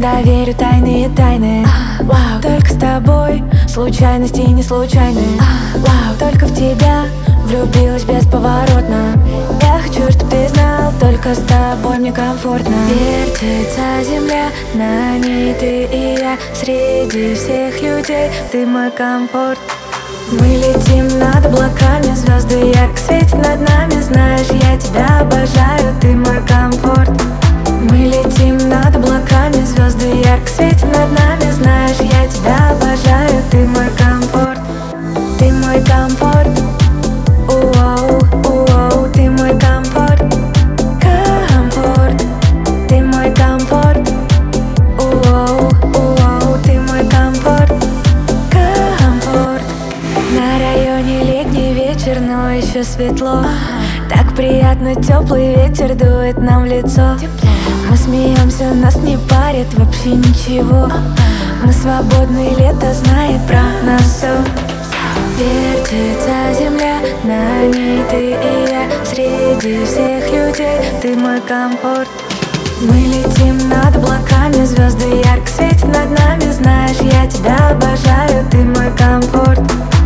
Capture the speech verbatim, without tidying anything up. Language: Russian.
я верю, тайные тайны. Вау, только с тобой случайности не случайны. Вау, только в тебя влюбилась бесповоротно. Я хочу, чтоб ты знал, только с тобой мне комфортно. Вертится земля, на ней ты и я. Среди всех людей ты мой комфорт. Мы летим над облаками, звезды ярко светят над нами. Знаешь, я тебя обожаю, ты мой комфорт. Мы летим над облаками, звезды ярко светят над нами. Знаешь, я тебя обожаю, ты мой комфорт. Ты мой комфорт. Уоу, уоу, ты мой комфорт. Комфорт. Ты мой комфорт. Уоу, уоу, ты мой комфорт. Комфорт. На районе летний вечер, но еще светло. Так приятно, теплый ветер дует нам в лицо. Мы смеемся, нас не парит вообще ничего. Мы свободны, лето знает про нас все. Вертится земля, на ней ты и я. Среди всех людей ты мой комфорт. Мы летим над облаками, звезды ярко светят над нами. Знаешь, я тебя обожаю, ты мой комфорт.